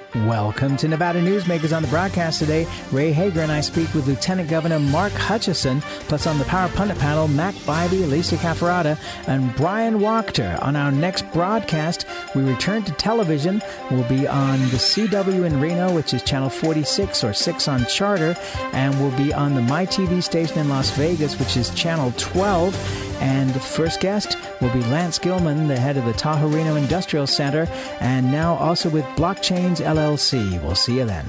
Welcome to Nevada Newsmakers. On the broadcast today, Ray Hager and I speak with Lieutenant Governor Mark Hutchison, plus on the Power Pundit panel, Mac Bybee, Alicia Cafferata, and Brian Wachter. On our next broadcast, we return to television. We'll be on the CW in Reno, which is channel 46 or 6 on Charter, and we'll be on the MyTV station in Las Vegas, which is channel 12. And the first guest will be Lance Gilman, the head of the Tahoe Reno Industrial Center, and now also with Blockchains LLC. We'll see you then.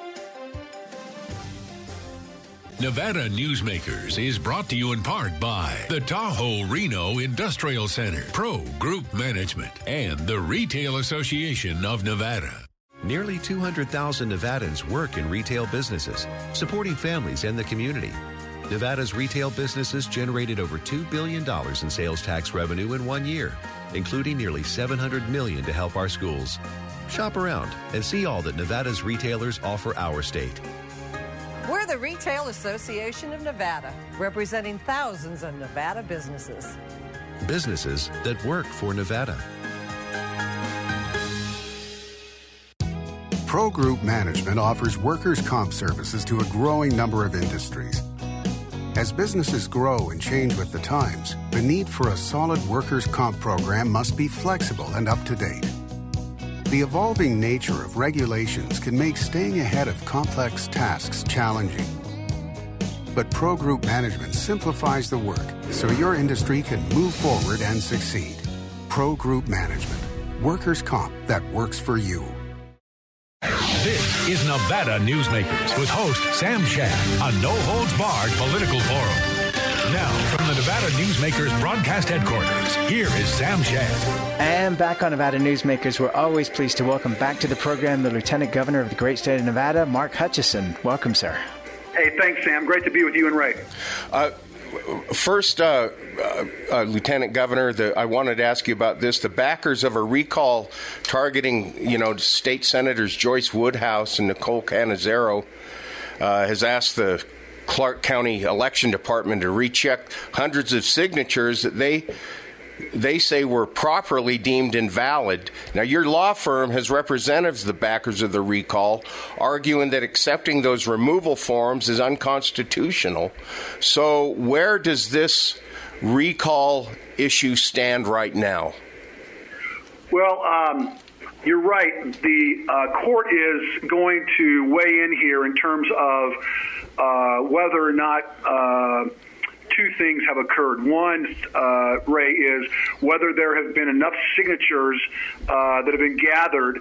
Nevada Newsmakers is brought to you in part by the Tahoe Reno Industrial Center, Pro Group Management, and the Retail Association of Nevada. Nearly 200,000 Nevadans work in retail businesses, supporting families and the community. Nevada's retail businesses generated over $2 billion in sales tax revenue in 1 year, including nearly $700 million to help our schools. Shop around and see all that Nevada's retailers offer our state. We're the Retail Association of Nevada, representing thousands of Nevada businesses. Businesses that work for Nevada. Pro Group Management offers workers' comp services to a growing number of industries. As businesses grow and change with the times, the need for a solid workers' comp program must be flexible and up to date. The evolving nature of regulations can make staying ahead of complex tasks challenging. But Pro Group Management simplifies the work so your industry can move forward and succeed. Pro Group Management. Workers' comp that works for you. This is Nevada Newsmakers with host Sam Shad on No Holds Barred Political Forum. Now, from the Nevada Newsmakers broadcast headquarters, here is Sam Shad. And back on Nevada Newsmakers, we're always pleased to welcome back to the program the Lieutenant Governor of the great state of Nevada, Mark Hutchison. Welcome, sir. Hey, thanks, Sam. Great to be with you and Ray. First, Lieutenant Governor, I wanted to ask you about this. The backers of a recall targeting, State Senators Joyce Woodhouse and Nicole Cannizzaro has asked the Clark County Election Department to recheck hundreds of signatures that they say were properly deemed invalid. Now, your law firm has representatives of the backers of the recall arguing that accepting those removal forms is unconstitutional. So where does this recall issue stand right now? Well, you're right. The court is going to weigh in here in terms of whether or not two things have occurred. One, Ray, is whether there have been enough signatures that have been gathered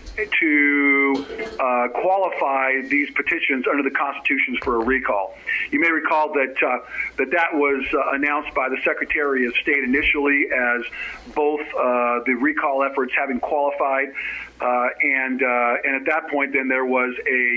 to qualify these petitions under the constitutions for a recall. You may recall that that was announced by the Secretary of State initially as both the recall efforts having qualified, and at that point, then there was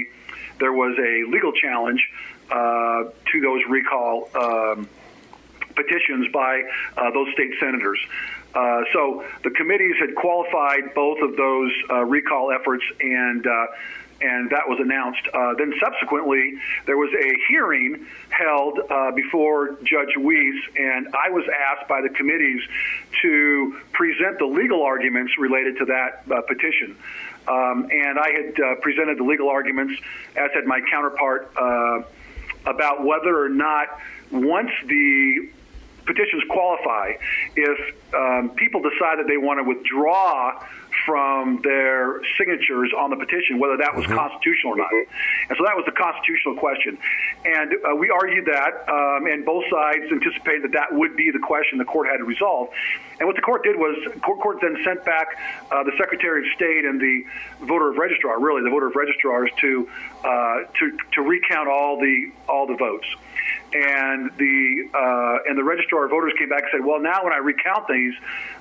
a legal challenge to those recall petitions by those state senators. So the committees had qualified both of those recall efforts, and that was announced. Then subsequently, there was a hearing held before Judge Weiss, and I was asked by the committees to present the legal arguments related to that petition. And I had presented the legal arguments, as had my counterpart, about whether or not once the petitions qualify, if people decide that they want to withdraw from their signatures on the petition, whether that was constitutional or not. And so that was the constitutional question. And we argued that, and both sides anticipated that would be the question the court had to resolve. And what the court did was, the court then sent back the Secretary of State and the voter of registrar, really the voter of registrars, to recount all the votes. And the registrar of voters came back and said, well, now when I recount these,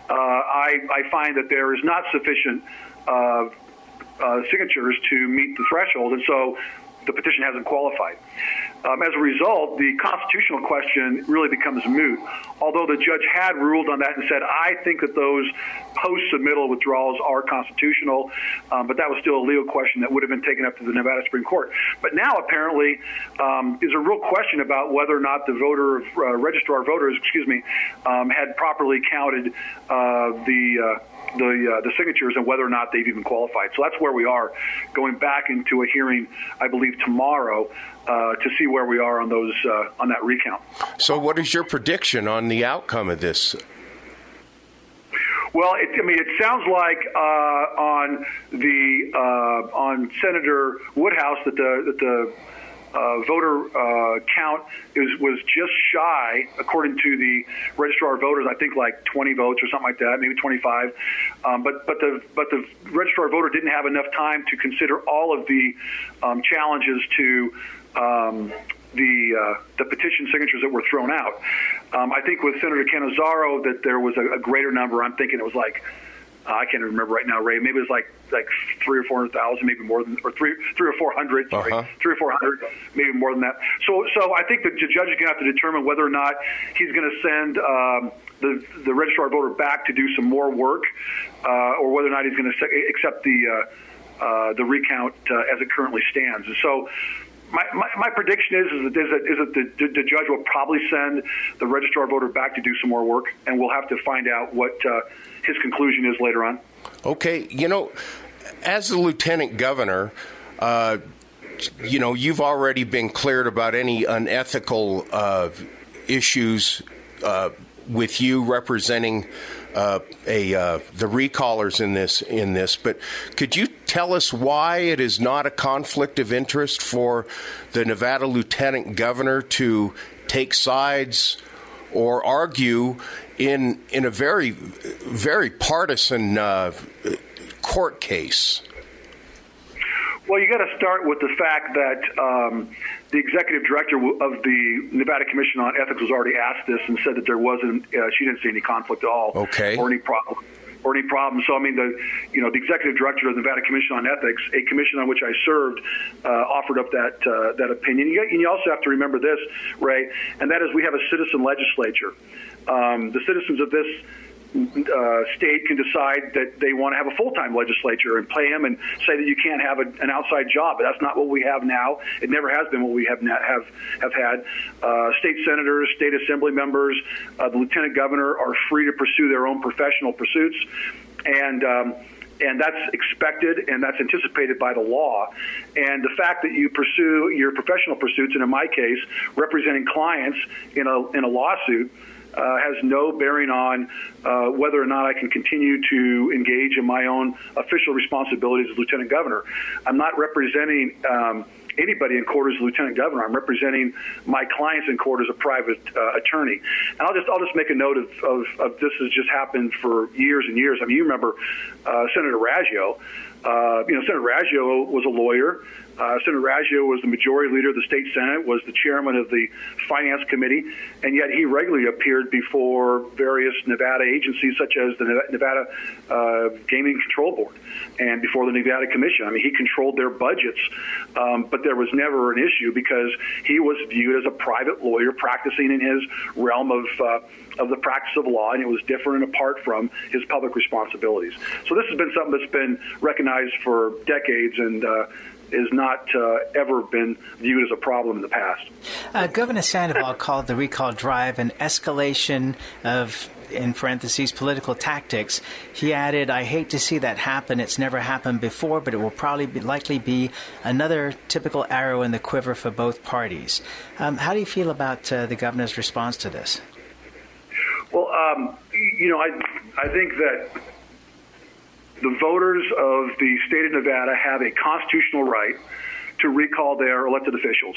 I find that there is not sufficient signatures to meet the threshold, and so the petition hasn't qualified. As a result, the constitutional question really becomes moot, although the judge had ruled on that and said, I think that those post-submittal withdrawals are constitutional, but that was still a legal question that would have been taken up to the Nevada Supreme Court. But now, apparently, is a real question about whether or not the voter registrar voters, had properly counted the the signatures and whether or not they've even qualified. So that's where we are, going back into a hearing, I believe, tomorrow to see where we are on those on that recount. So what is your prediction on the outcome of this? Well, it sounds like on Senator Woodhouse that the voter count was just shy, according to the registrar of voters, I think like 20 votes or something like that, maybe 25. But the registrar of voter didn't have enough time to consider all of the challenges to the petition signatures that were thrown out. I think with Senator Cannizzaro that there was a greater number. I'm thinking it was like, I can't remember right now, Ray. Maybe it was like 300,000 or 400,000, maybe more than, or three or 400. Sorry, 300 or 400, maybe more than that. So I think the judge is going to have to determine whether or not he's going to send the registrar voter back to do some more work, or whether or not he's going to accept the recount as it currently stands. And so. My prediction is that the judge will probably send the registrar voter back to do some more work, and we'll have to find out what his conclusion is later on. Okay. As the lieutenant governor, you've already been cleared about any unethical issues with you representing the recallers in this, but could you tell us why it is not a conflict of interest for the Nevada lieutenant governor to take sides or argue in a very, very partisan court case? Well, you got to start with the fact that the executive director of the Nevada Commission on Ethics was already asked this and said that there wasn't. She didn't see any conflict at all, or any problem. So, I mean, the executive director of the Nevada Commission on Ethics, a commission on which I served, offered up that opinion. And you also have to remember this, Ray, and that is we have a citizen legislature. The citizens of this state can decide that they want to have a full-time legislature and pay them and say that you can't have an outside job. But that's not what we have now. It never has been what we have had. State senators, state assembly members, the lieutenant governor are free to pursue their own professional pursuits, and that's expected and that's anticipated by the law. And the fact that you pursue your professional pursuits, and in my case, representing clients in a lawsuit, has no bearing on whether or not I can continue to engage in my own official responsibilities as lieutenant governor. I'm not representing anybody in court as lieutenant governor. I'm representing my clients in court as a private attorney. And I'll just make a note of this has just happened for years and years. I mean, you remember Senator Raggio. Senator Raggio was a lawyer. Senator Raggio was the majority leader of the state Senate, was the chairman of the finance committee, and yet he regularly appeared before various Nevada agencies such as the Nevada Gaming Control Board and before the Nevada Commission. I mean, he controlled their budgets, but there was never an issue because he was viewed as a private lawyer practicing in his realm of the practice of law, and it was different and apart from his public responsibilities. So this has been something that's been recognized for decades and has not ever been viewed as a problem in the past. Governor Sandoval called the recall drive an escalation of, in parentheses, political tactics. He added, "I hate to see that happen. It's never happened before, but it will likely be another typical arrow in the quiver for both parties." How do you feel about the governor's response to this? Well, I think that the voters of the state of Nevada have a constitutional right to recall their elected officials.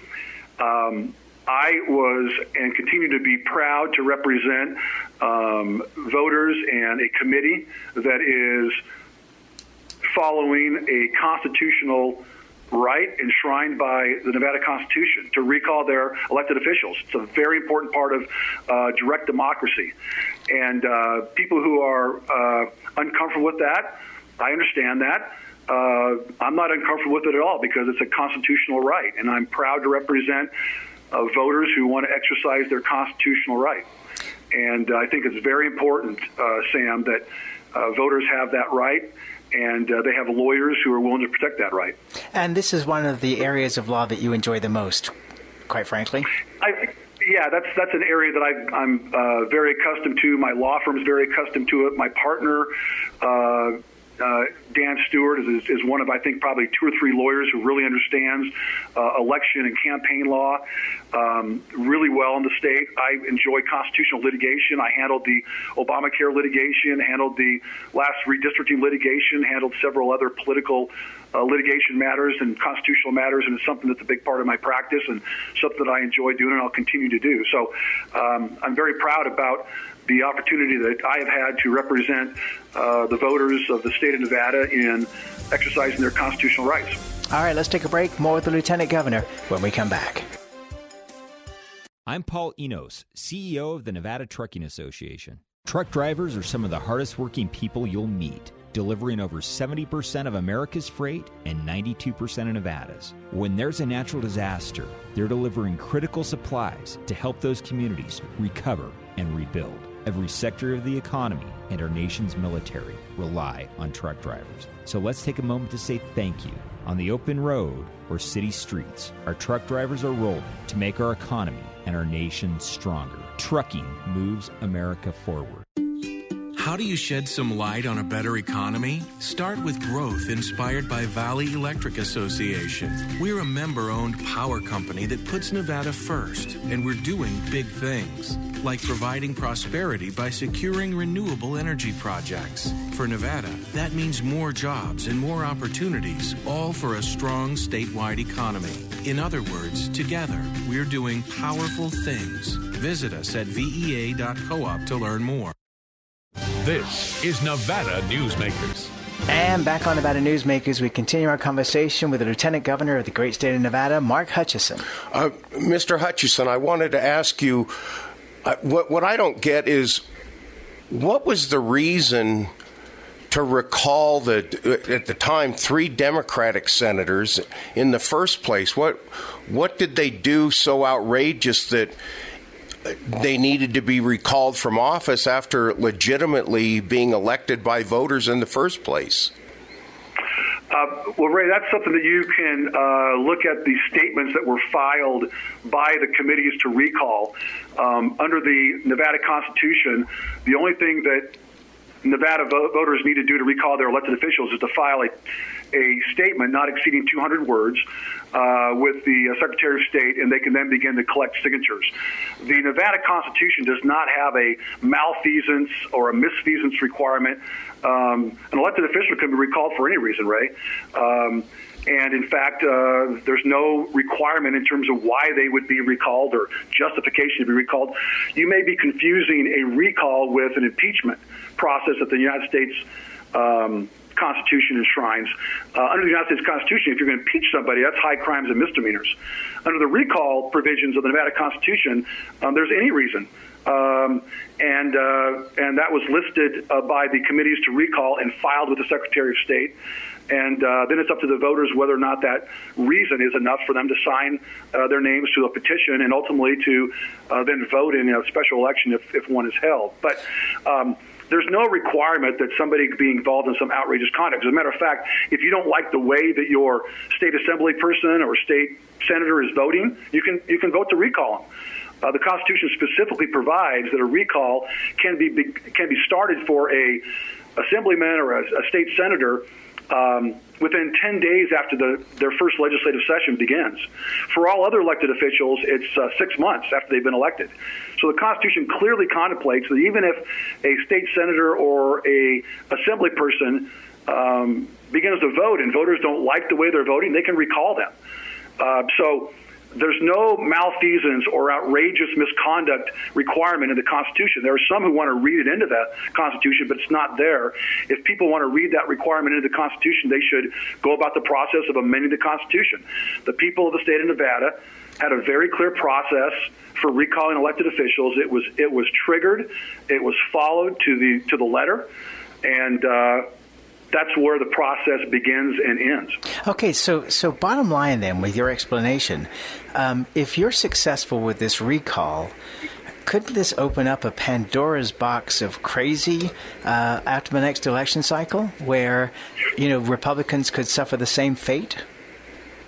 I was and continue to be proud to represent voters and a committee that is following a constitutional right enshrined by the Nevada Constitution to recall their elected officials. It's a very important part of direct democracy. And people who are uncomfortable with that, I understand that. I'm not uncomfortable with it at all because it's a constitutional right, and I'm proud to represent voters who want to exercise their constitutional right. And I think it's very important, Sam, that voters have that right, and they have lawyers who are willing to protect that right. And this is one of the areas of law that you enjoy the most, quite frankly? Yeah, that's an area that I'm very accustomed to. My law firm is very accustomed to it. My partner, Dan Stewart, is one of, I think, probably 2 or 3 lawyers who really understands election and campaign law really well in the state. I enjoy constitutional litigation. I handled the Obamacare litigation, handled the last redistricting litigation, handled several other political litigation matters and constitutional matters, and it's something that's a big part of my practice and something that I enjoy doing and I'll continue to do. So I'm very proud about the opportunity that I have had to represent the voters of the state of Nevada in exercising their constitutional rights. All right, let's take a break. More with the Lieutenant Governor when we come back. I'm Paul Enos, CEO of the Nevada Trucking Association. Truck drivers are some of the hardest working people you'll meet, delivering over 70% of America's freight and 92% of Nevada's. When there's a natural disaster, they're delivering critical supplies to help those communities recover and rebuild. Every sector of the economy and our nation's military rely on truck drivers. So let's take a moment to say thank you. On the open road or city streets, our truck drivers are rolling to make our economy and our nation stronger. Trucking moves America forward. How do you shed some light on a better economy? Start with growth inspired by Valley Electric Association. We're a member-owned power company that puts Nevada first, and we're doing big things, like providing prosperity by securing renewable energy projects. For Nevada, that means more jobs and more opportunities, all for a strong statewide economy. In other words, together, we're doing powerful things. Visit us at vea.coop to learn more. This is Nevada Newsmakers. And back on Nevada Newsmakers, we continue our conversation with the Lieutenant Governor of the great state of Nevada, Mark Hutchison. Mr. Hutchison, I wanted to ask you, what I don't get is, what was the reason to recall at the time 3 Democratic senators in the first place? What did they do so outrageous that they needed to be recalled from office after legitimately being elected by voters in the first place? Well, Ray, that's something that you can look at the statements that were filed by the committees to recall. Under the Nevada Constitution, the only thing that Nevada voters need to do to recall their elected officials is to file a statement not exceeding 200 words with the Secretary of State, and they can then begin to collect signatures. The Nevada Constitution does not have a malfeasance or a misfeasance requirement. An elected official can be recalled for any reason, Ray. And in fact, there's no requirement in terms of why they would be recalled or justification to be recalled. You may be confusing a recall with an impeachment process that the United States Constitution enshrines. Under the United States Constitution, if you're going to impeach somebody, that's high crimes and misdemeanors. Under the recall provisions of the Nevada Constitution, there's any reason. And that was listed by the committees to recall and filed with the Secretary of State. And then it's up to the voters whether or not that reason is enough for them to sign their names to a petition and ultimately to then vote in a special election if one is held. But there's no requirement that somebody be involved in some outrageous conduct. As a matter of fact, if you don't like the way that your state assembly person or state senator is voting, you can vote to recall them. The Constitution specifically provides that a recall can be started for a assemblyman or a state senator within 10 days after their first legislative session begins. For all other elected officials, it's 6 months after they've been elected. So the Constitution clearly contemplates that even if a state senator or a assembly person begins to vote and voters don't like the way they're voting, they can recall them. So there's no malfeasance or outrageous misconduct requirement in the Constitution. There are some who want to read it into the Constitution, but it's not there. If people want to read that requirement into the Constitution, they should go about the process of amending the Constitution. The people of the state of Nevada had a very clear process for recalling elected officials. It was triggered. It was followed to the letter, and that's where the process begins and ends. Okay, so bottom line then, with your explanation, if you're successful with this recall, could this open up a Pandora's box of crazy after the next election cycle, where Republicans could suffer the same fate?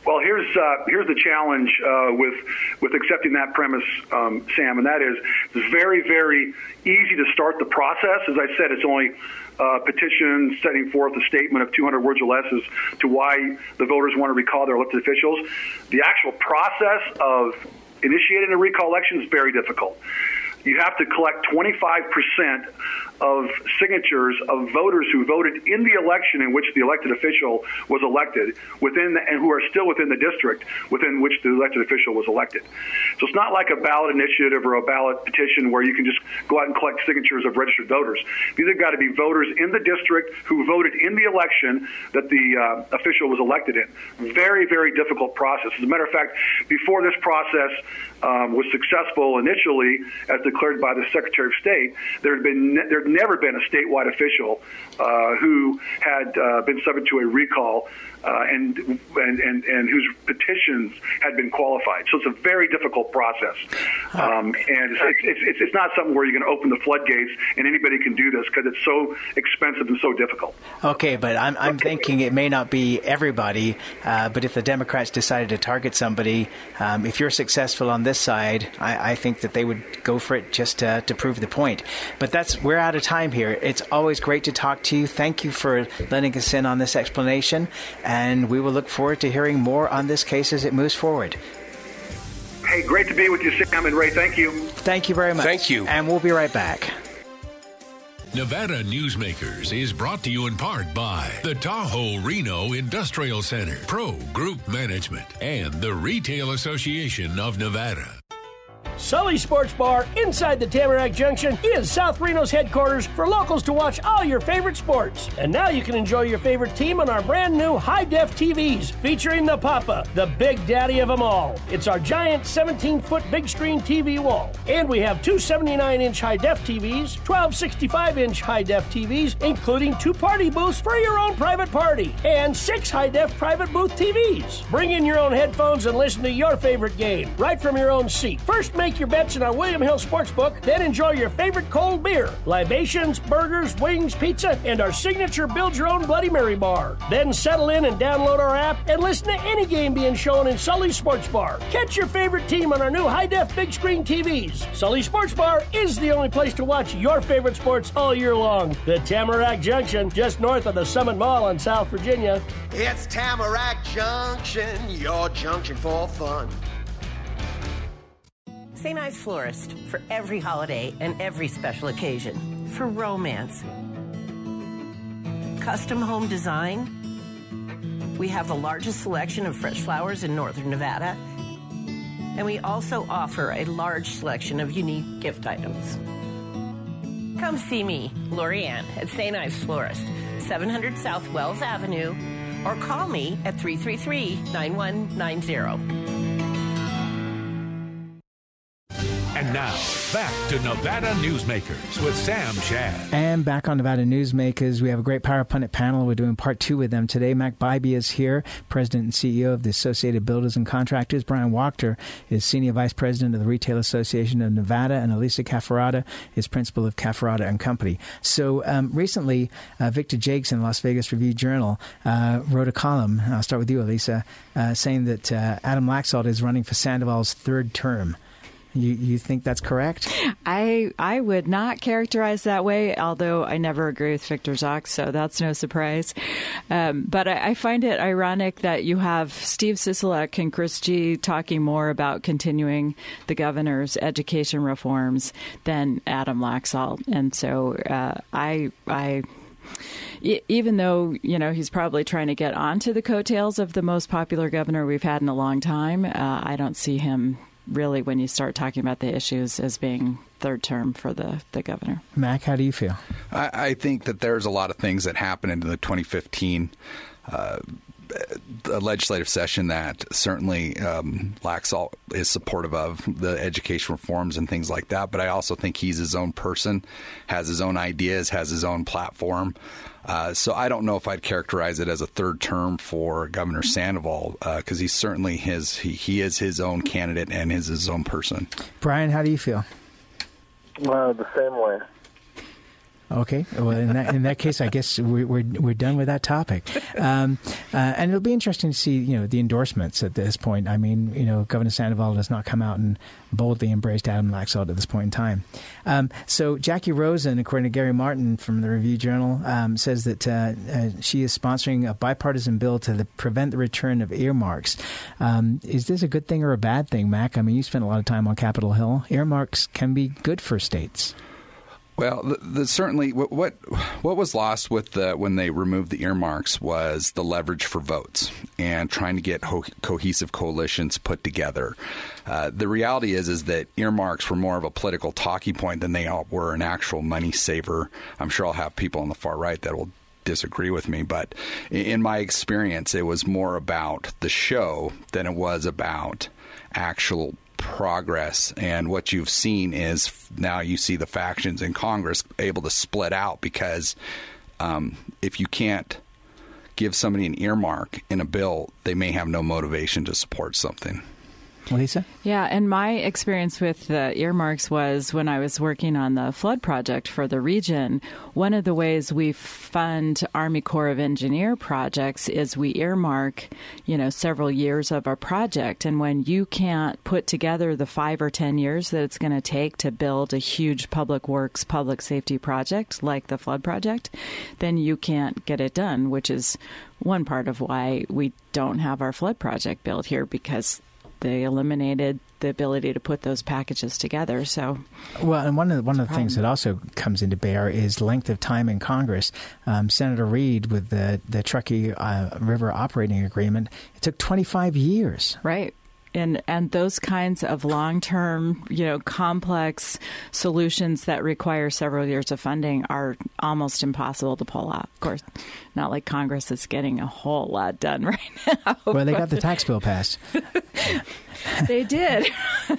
Well, here's the challenge with accepting that premise, Sam, and that is it's very, very easy to start the process. As I said, it's only petition setting forth a statement of 200 words or less as to why the voters want to recall their elected officials. The actual process of initiating a recall election is very difficult. You have to collect 25% of signatures of voters who voted in the election in which the elected official was elected and who are still within the district within which the elected official was elected. So it's not like a ballot initiative or a ballot petition where you can just go out and collect signatures of registered voters. These have got to be voters in the district who voted in the election that the official was elected in. Very, very difficult process. As a matter of fact, before this process was successful initially, as declared by the Secretary of State, there had never been a statewide official who had been subject to a recall and whose petitions had been qualified. So it's a very difficult process, and it's not something where you're going to open the floodgates and anybody can do this because it's so expensive and so difficult. Okay, but I'm thinking it may not be everybody, but if the Democrats decided to target somebody, if you're successful on this side, I think that they would go for it just to prove the point. But we're out of time here. It's always great to talk to you. Thank you for letting us in on this explanation, and we will look forward to hearing more on this case as it moves forward. Hey, great to be with you, Sam and Ray. Thank you. Thank you very much. Thank you. And we'll be right back. Nevada Newsmakers is brought to you in part by the Tahoe Reno Industrial Center, Pro Group Management, and the Retail Association of Nevada. Sully Sports Bar inside the Tamarack Junction is South Reno's headquarters for locals to watch all your favorite sports. And now you can enjoy your favorite team on our brand new high-def TVs featuring the Papa, the big daddy of them all. It's our giant 17-foot big screen TV wall. And we have two 79-inch high-def TVs, 12 65-inch high-def TVs, including 2 party booths for your own private party, and 6 high-def private booth TVs. Bring in your own headphones and listen to your favorite game right from your own seat. First, make your bets in our William Hill Sportsbook, then enjoy your favorite cold beer, libations, burgers, wings, pizza, and our signature build-your-own Bloody Mary bar. Then settle in and download our app and listen to any game being shown in Sully's Sports Bar. Catch your favorite team on our new high-def big screen TVs. Sully Sports Bar is the only place to watch your favorite sports all year long. The Tamarack Junction, just north of the Summit Mall in South Virginia. It's Tamarack Junction, your junction for fun. St. Ives Florist, for every holiday and every special occasion. For romance. Custom home design. We have the largest selection of fresh flowers in northern Nevada. And we also offer a large selection of unique gift items. Come see me, Lori Ann, at St. Ives Florist, 700 South Wells Avenue, or call me at 333-9190. And now, back to Nevada Newsmakers with Sam Shad. And back on Nevada Newsmakers, we have a great Power Pundit panel. We're doing part 2 with them today. Mac Bybee is here, President and CEO of the Associated Builders and Contractors. Brian Wachter is Senior Vice President of the Retail Association of Nevada. And Elisa Cafferata is Principal of Cafferata and Company. So recently, Victor Jakes in the Las Vegas Review-Journal wrote a column, I'll start with you, Elisa, saying that Adam Laxalt is running for Sandoval's 3rd term. You think that's correct? I would not characterize that way, although I never agree with Victor Jakes, so that's no surprise. But I find it ironic that you have Steve Sisolak and Chris G talking more about continuing the governor's education reforms than Adam Laxalt. And so even though, he's probably trying to get onto the coattails of the most popular governor we've had in a long time, I don't see him really, when you start talking about the issues, as being 3rd term for the governor. Mac, how do you feel? I think that there's a lot of things that happened in the 2015 legislative session that certainly Laxalt is supportive of, the education reforms and things like that. But I also think he's his own person, has his own ideas, has his own platform. So I don't know if I'd characterize it as a 3rd term for Governor Sandoval, because he's certainly he is his own candidate and is his own person. Brian, how do you feel? The same way. Okay. Well, in that case, I guess we're done with that topic. And it'll be interesting to see, the endorsements at this point. I mean, Governor Sandoval does not come out and boldly embraced Adam Laxalt at this point in time. So Jackie Rosen, according to Gary Martin from the Review Journal, says that she is sponsoring a bipartisan bill to prevent the return of earmarks. Is this a good thing or a bad thing, Mac? I mean, you spent a lot of time on Capitol Hill. Earmarks can be good for states. Well, certainly what was lost with when they removed the earmarks was the leverage for votes and trying to get cohesive coalitions put together. The reality is that earmarks were more of a political talking point than they were an actual money saver. I'm sure I'll have people on the far right that will disagree with me, but in my experience, it was more about the show than it was about actual progress. And what you've seen is now you see the factions in Congress able to split out because if you can't give somebody an earmark in a bill, they may have no motivation to support something. Lisa? Yeah, and my experience with the earmarks was when I was working on the flood project for the region. One of the ways we fund Army Corps of Engineer projects is we earmark, several years of our project. And when you can't put together the 5 or 10 years that it's going to take to build a huge public works, public safety project like the flood project, then you can't get it done, which is one part of why we don't have our flood project built here, because they eliminated the ability to put those packages together. So, well, and one of the things that also comes into bear is length of time in Congress. Senator Reid with the Truckee River Operating Agreement, it took 25 years. Right. And those kinds of long-term, complex solutions that require several years of funding are almost impossible to pull off. Of course, not like Congress is getting a whole lot done right now. Well, they got the tax bill passed. They did.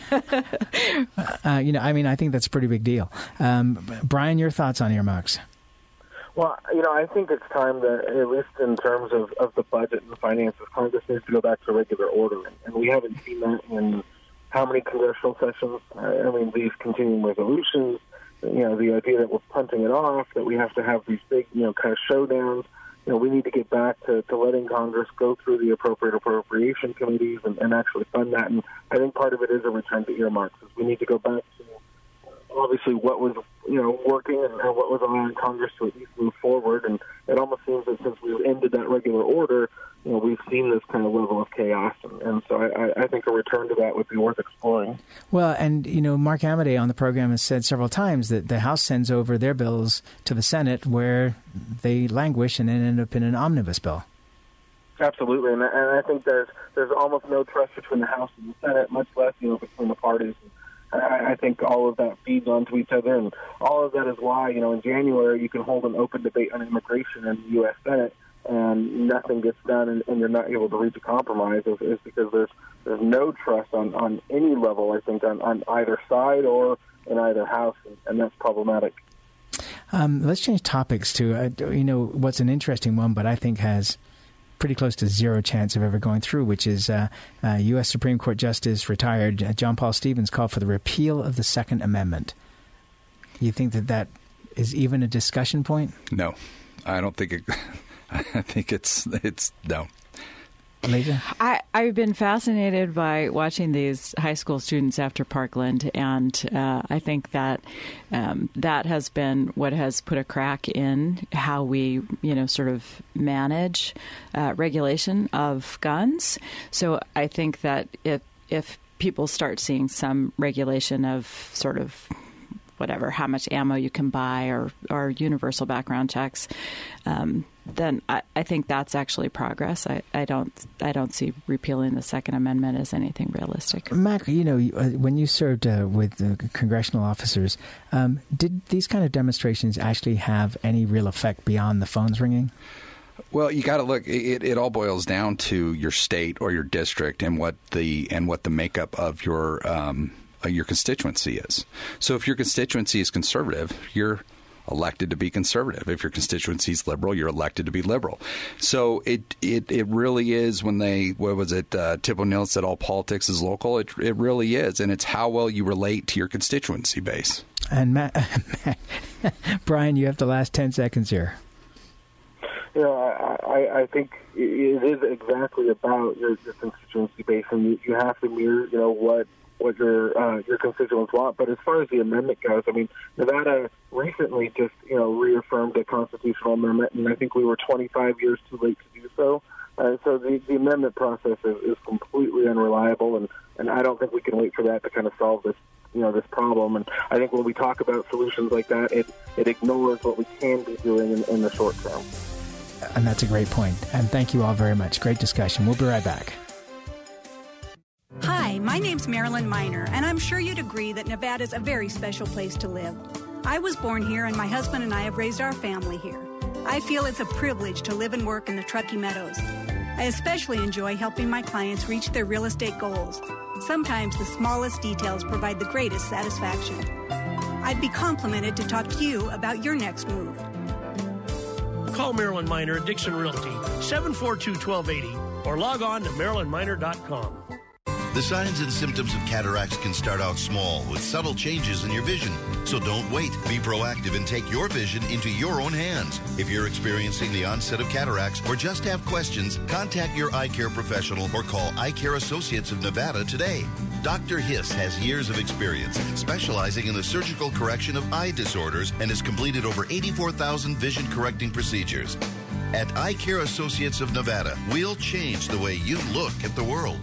I think that's a pretty big deal. Brian, your thoughts on earmarks? Well, I think it's time that, at least in terms of the budget and the finances, Congress needs to go back to regular order. And we haven't seen that in how many congressional sessions. These continuing resolutions, the idea that we're punting it off, that we have to have these big, kind of showdowns. We need to get back to letting Congress go through the appropriate appropriation committees and actually fund that. And I think part of it is a return to earmarks. We need to go back to obviously what was working and what was allowing Congress to at least move forward. And it almost seems that since we've ended that regular order, we've seen this kind of level of chaos. And so I think a return to that would be worth exploring. Well, and, Mark Amadei on the program has said several times that the House sends over their bills to the Senate where they languish and then end up in an omnibus bill. Absolutely. And I think there's almost no trust between the House and the Senate, much less, between the parties. I think all of that feeds onto each other, and all of that is why, in January you can hold an open debate on immigration in the U.S. Senate and nothing gets done and you're not able to reach a compromise is because there's no trust on any level, I think, on either side or in either house, and that's problematic. Let's change topics to, what's an interesting one, but I think has pretty close to zero chance of ever going through, which is U.S. Supreme Court Justice retired John Paul Stevens called for the repeal of the Second Amendment. You think that is even a discussion point? No, I don't think it. I think it's no. Lisa? I've been fascinated by watching these high school students after Parkland, and I think that that has been what has put a crack in how we, sort of manage regulation of guns. So I think that if people start seeing some regulation of sort of whatever, how much ammo you can buy or universal background checks, then I think that's actually progress. I don't see repealing the Second Amendment as anything realistic. Mac, when you served with congressional officers, did these kind of demonstrations actually have any real effect beyond the phones ringing? Well, you got to look. It all boils down to your state or your district and what the makeup of your constituency is. So if your constituency is conservative, you're elected to be conservative. If your constituency is liberal, you're elected to be liberal. So it really is when Tip O'Neill said all politics is local. It really is, and it's how well you relate to your constituency base. And Brian, you have the last 10 seconds here. I think it is exactly about your constituency base, and you have to mirror, what your constituents want. But as far as the amendment goes, I mean, Nevada recently just, reaffirmed a constitutional amendment, and I think we were 25 years too late to do so. So the amendment process is completely unreliable, and I don't think we can wait for that to kind of solve this problem. And I think when we talk about solutions like that, it ignores what we can be doing in the short term. And that's a great point. And thank you all very much. Great discussion. We'll be right back. Hi, my name's Marilyn Miner, and I'm sure you'd agree that Nevada's a very special place to live. I was born here, and my husband and I have raised our family here. I feel it's a privilege to live and work in the Truckee Meadows. I especially enjoy helping my clients reach their real estate goals. Sometimes the smallest details provide the greatest satisfaction. I'd be complimented to talk to you about your next move. Call Marilyn Miner at Dixon Realty, 742-1280, or log on to MarilynMiner.com. The signs and symptoms of cataracts can start out small with subtle changes in your vision. So don't wait. Be proactive and take your vision into your own hands. If you're experiencing the onset of cataracts or just have questions, contact your eye care professional or call Eye Care Associates of Nevada today. Dr. Hiss has years of experience specializing in the surgical correction of eye disorders and has completed over 84,000 vision correcting procedures. At Eye Care Associates of Nevada, we'll change the way you look at the world.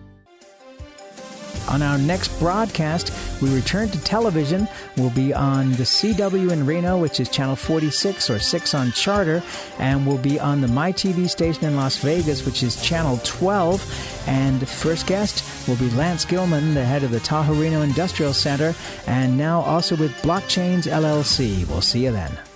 On our next broadcast, we return to television. We'll be on the CW in Reno, which is channel 46 or 6 on Charter, and we'll be on the MyTV station in Las Vegas, which is channel 12. And first guest will be Lance Gilman, the head of the Tahoe Reno Industrial Center, and now also with Blockchains LLC. We'll see you then.